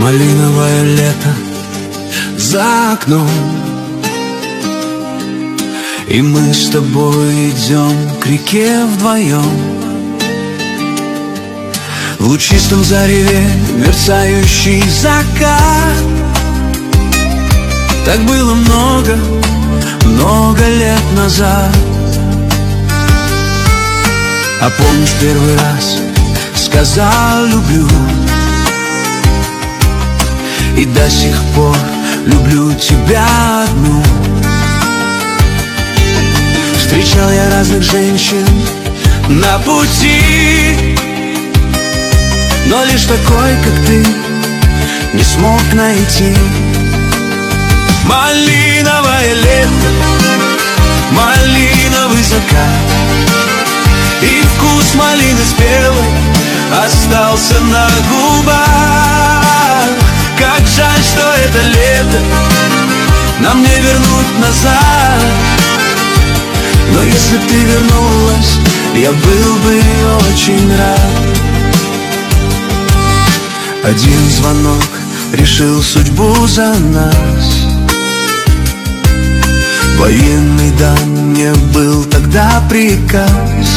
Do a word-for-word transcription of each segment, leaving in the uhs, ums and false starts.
Малиновое лето за окном, и мы с тобой идем к реке вдвоем. В лучистом зареве мерцающий закат. Так было много, много лет назад. А помнишь, первый раз сказал люблю, и до сих пор люблю тебя одну. Встречал я разных женщин на пути, но лишь такой, как ты, не смог найти. Малиновое лето, малиновый закат, и вкус малины спелой остался на губах. Как жаль, что это лето нам не вернуть назад. Но если б ты вернулась, я был бы очень рад. Один звонок решил судьбу за нас. Военный дан мне был тогда приказ,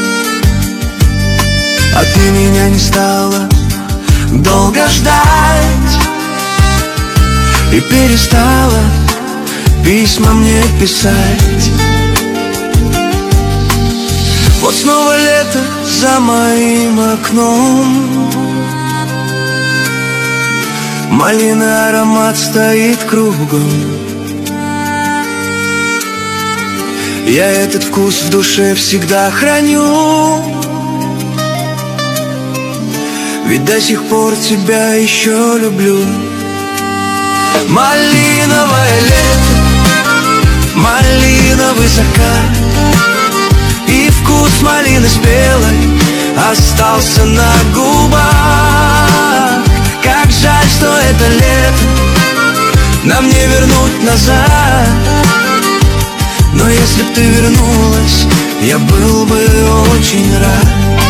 а ты меня не стала долго ждать и перестала письма мне писать. Вот снова лето за моим окном, малиный аромат стоит кругом. Я этот вкус в душе всегда храню, ведь до сих пор тебя еще люблю. Малиновое лето, малиновый закат, и вкус малины спелой остался на губах. Как жаль, что это лето нам не вернуть назад. Но если б ты вернулась, я был бы очень рад.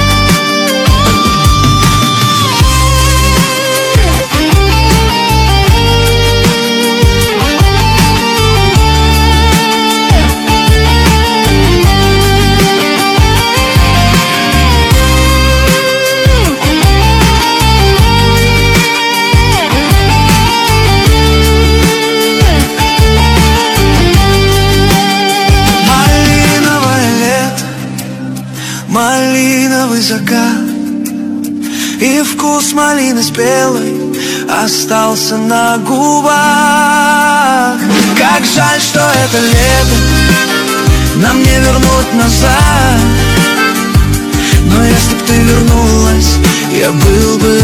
Малиновый закат, и вкус малины спелой остался на губах. Как жаль, что это лето нам не вернуть назад. Но если б ты вернулась, я был бы